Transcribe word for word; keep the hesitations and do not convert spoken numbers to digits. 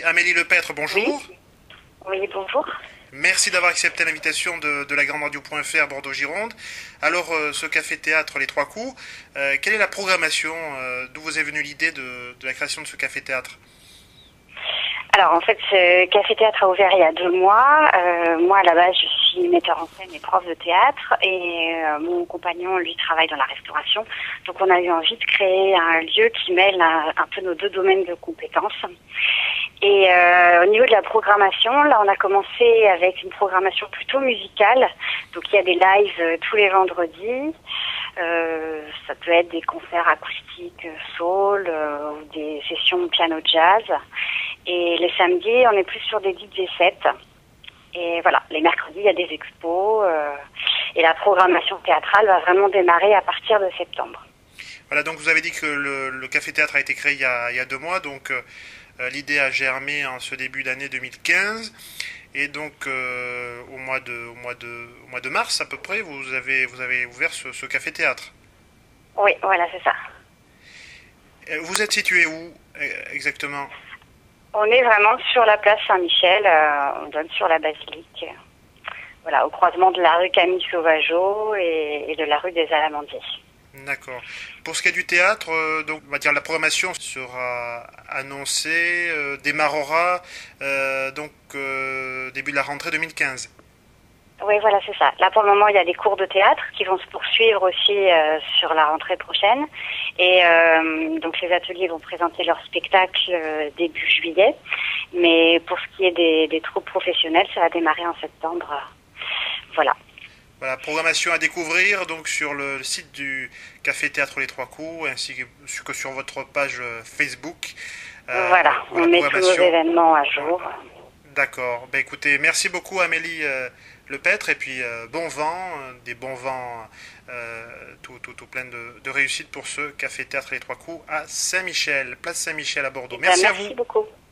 Amélie Lepêtre, bonjour. Oui, oui bonjour. Merci d'avoir accepté l'invitation de, de la grande radio point F R Bordeaux-Gironde. Alors, euh, ce café-théâtre Les Trois Coups, euh, quelle est la programmation euh, D'où vous est venue l'idée de, de la création de ce café-théâtre? Alors en fait, ce café-théâtre a ouvert il y a deux mois. Euh, moi, à la base, je suis metteur en scène et prof de théâtre, et euh, mon compagnon, lui, travaille dans la restauration. Donc on a eu envie de créer un lieu qui mêle un, un peu nos deux domaines de compétences. Et euh, au niveau de la programmation, là, on a commencé avec une programmation plutôt musicale. Donc il y a des lives euh, tous les vendredis. Euh, ça peut être des concerts acoustiques soul euh, ou des sessions piano jazz. Et les samedis, on est plus sur des D J sets. Et voilà, les mercredis, il y a des expos. Euh, et la programmation théâtrale va vraiment démarrer à partir de septembre. Voilà, donc vous avez dit que le, le café-théâtre a été créé il y a, il y a deux mois. Donc euh, l'idée a germé en ce début d'année deux mille quinze. Et donc euh, au, mois de, au, mois de, au mois de mars à peu près, vous avez, vous avez ouvert ce, ce café-théâtre. Oui, voilà, c'est ça. Vous êtes situé où exactement? On est vraiment sur la place Saint-Michel, euh, on donne sur la basilique, euh, voilà, au croisement de la rue Camille Sauvageau et, et de la rue des Alamandis. D'accord. Pour ce qui est du théâtre, euh, donc on va dire la programmation sera annoncée, euh, démarrera euh, donc euh, début de la rentrée deux mille quinze. Oui, voilà, c'est ça. Là, pour le moment, il y a des cours de théâtre qui vont se poursuivre aussi euh, sur la rentrée prochaine. Et euh, donc, les ateliers vont présenter leur spectacle euh, début juillet. Mais pour ce qui est des, des troupes professionnelles, ça va démarrer en septembre. Voilà. Voilà, programmation à découvrir donc sur le site du Café Théâtre Les Trois Coups, ainsi que sur votre page Facebook. Euh, voilà, on met tous nos événements à jour. D'accord. Ben, écoutez, merci beaucoup Amélie euh, Lepêtre, et puis euh, bon vent, euh, des bons vents euh, tout, tout, tout plein de, de réussite pour ce Café Théâtre Les Trois Coups à Saint-Michel, place Saint-Michel à Bordeaux. Ben, merci, merci à vous. beaucoup.